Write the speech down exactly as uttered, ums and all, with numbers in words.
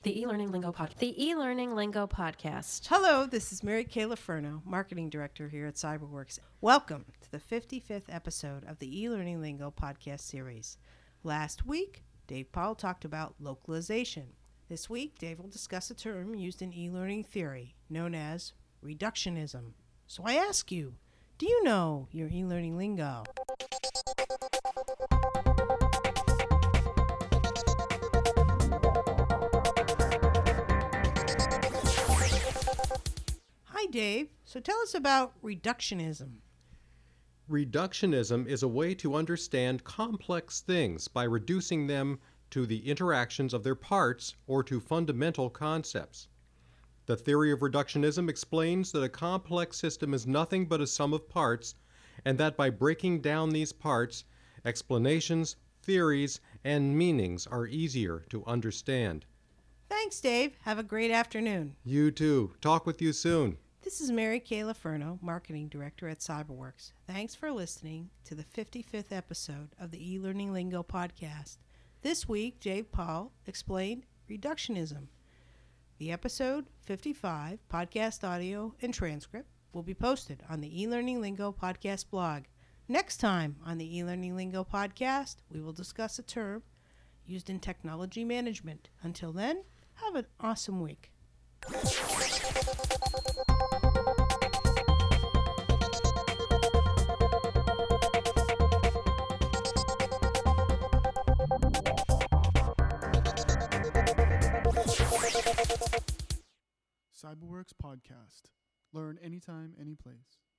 The e-learning lingo podcast. The e-learning lingo podcast. Hello, this is Mary Kay Laferno, Marketing Director here at Cyberworks. Welcome to the fifty-fifth episode of the e-learning lingo podcast series. Last week, Dave Powell talked about localization. This week, Dave will discuss a term used in e-learning theory known as reductionism. So I ask you, do you know your e-learning lingo? Hi, Dave. So tell us about reductionism. Reductionism is a way to understand complex things by reducing them to the interactions of their parts or to fundamental concepts. The theory of reductionism explains that a complex system is nothing but a sum of parts, and that by breaking down these parts, explanations, theories, and meanings are easier to understand. Thanks, Dave. Have a great afternoon. You too. Talk with you soon. This is Mary Kay Laferno, Marketing Director at Cyberworks. Thanks for listening to the fifty-fifth episode of the e-learning lingo podcast. This week, Dave Powell explained reductionism. The episode fifty-five podcast audio and transcript will be posted on the e-learning lingo podcast blog. Next time on the e-learning lingo podcast, we will discuss a term used in technology management. Until then, have an awesome week. Cyberworks Podcast. Learn anytime, any place.